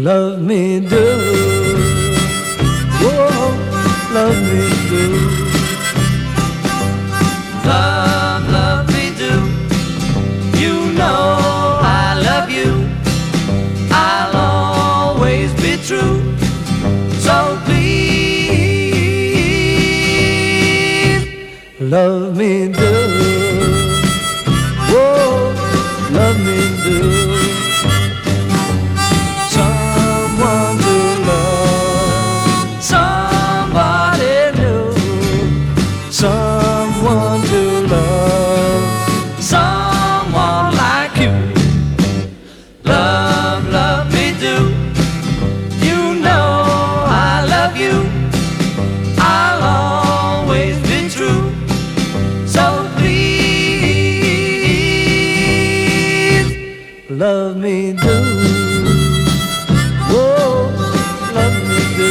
Love me do, oh, love me do. Love me do. You know I love you. I'll always be true. So please, Love me do, oh, love me do. Someone to love, somebody new, someone to love. someone like you. Love me do. You know I love you. I'll always be true. So please, Love me do, oh, love me do.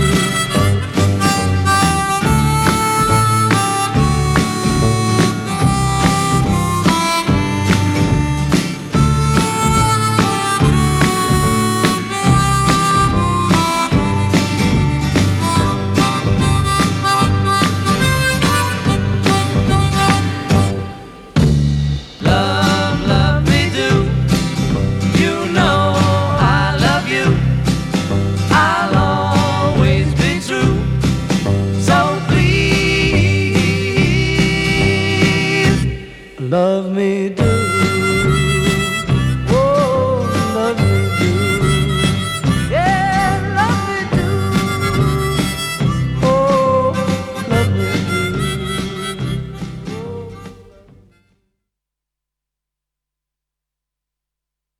love me do. You know I love you. I'll always be true. So please, Love me